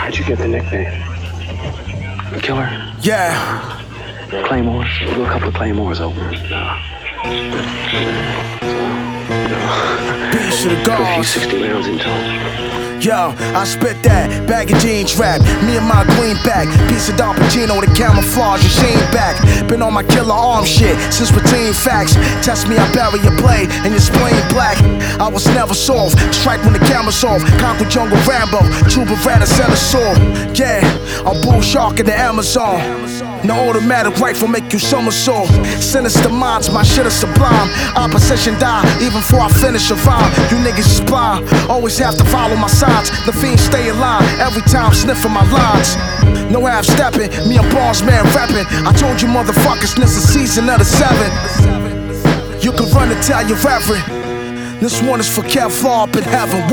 How'd you get the nickname? Killer? Yeah. Claymores? We'll do a couple of Claymores open. Beats to the Got a few gods. 60 rounds in tow. Yo, I spit that, bag of jeans rap, me and my greenback, piece of Don Pacino, the camouflage, your shame back. Been on my killer arm shit since routine facts. Test me, I bury your blade and your spleen black. I was never soft, strike when the camera's off. Conquer jungle Rambo, true Beretta, center sword. Yeah, I'm bull shark in the Amazon. No automatic rifle make you somersault. Sinister minds, my shit is sublime. Opposition die, even before I finish a rhyme. You niggas is blind, always have to follow my signs. The fiends stay alive, every time sniffing my lines. No half stepping, me and Bars man rapping. I told you motherfuckers, this is season of the 7. You can run and tell your reverend. This one is for Kevlar up in heaven.